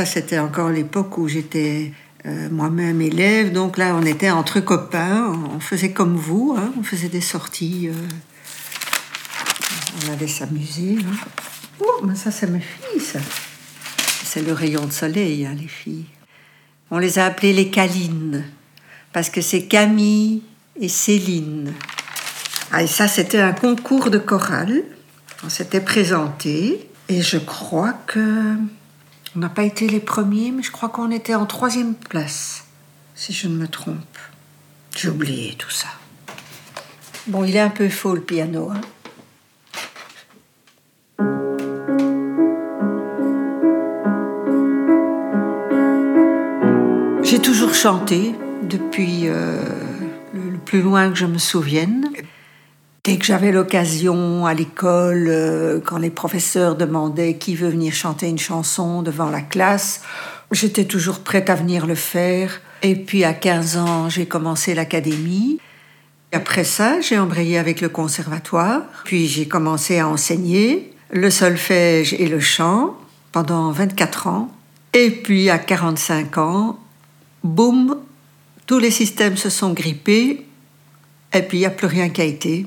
Ça, c'était encore l'époque où j'étais moi-même élève. Donc là, on était entre copains. On faisait comme vous. Hein, on faisait des sorties. On allait s'amuser. Hein. Oh, mais ça, c'est mes filles, ça. C'est le rayon de soleil, hein, les filles. On les a appelées les Calines. Parce que c'est Camille et Céline. Ah, et ça, c'était un concours de chorale. On s'était présenté. Et je crois que... On n'a pas été les premiers, mais je crois qu'on était en 3e place, si je ne me trompe. J'ai oublié tout ça. Bon, il est un peu faux, le piano. Hein. J'ai toujours chanté depuis le plus loin que je me souvienne. Dès que j'avais l'occasion à l'école, quand les professeurs demandaient qui veut venir chanter une chanson devant la classe, j'étais toujours prête à venir le faire. Et puis à 15 ans, j'ai commencé l'académie. Après ça, j'ai embrayé avec le conservatoire. Puis j'ai commencé à enseigner le solfège et le chant pendant 24 ans. Et puis à 45 ans, boum, tous les systèmes se sont grippés. Et puis il n'y a plus rien qui a été.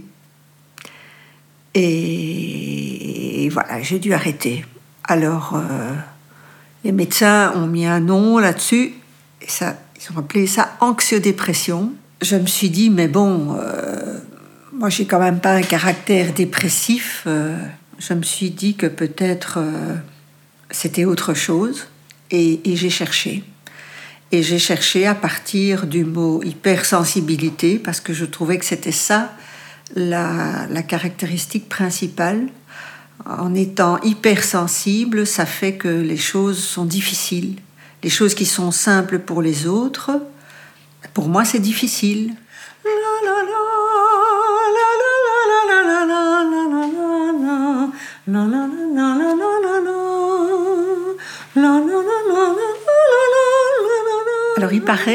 Et voilà, j'ai dû arrêter. Alors, les médecins ont mis un nom là-dessus. Et ça, ils ont appelé ça anxiodépression. Je me suis dit, mais bon, moi, j'ai quand même pas un caractère dépressif. Je me suis dit que peut-être c'était autre chose. Et j'ai cherché. Et j'ai cherché à partir du mot hypersensibilité, parce que je trouvais que c'était ça, la caractéristique principale. En étant hypersensible, ça fait que les choses sont difficiles. Les choses qui sont simples pour les autres, pour moi, c'est difficile. Alors,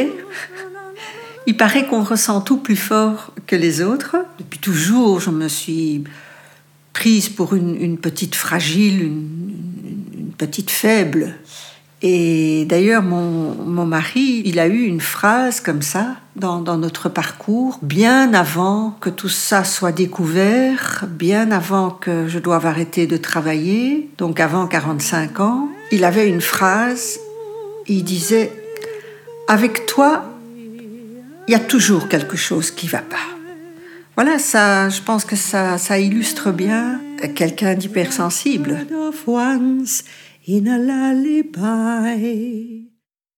il paraît qu'on ressent tout plus fort que les autres. Depuis toujours, je me suis prise pour une petite fragile, une petite faible. Et d'ailleurs, mon mari, il a eu une phrase comme ça dans notre parcours, bien avant que tout ça soit découvert, bien avant que je doive arrêter de travailler, donc avant 45 ans. Il avait une phrase, il disait « Avec toi, il y a toujours quelque chose qui ne va pas ». Voilà, ça, je pense que ça illustre bien quelqu'un d'hypersensible. In a lullaby.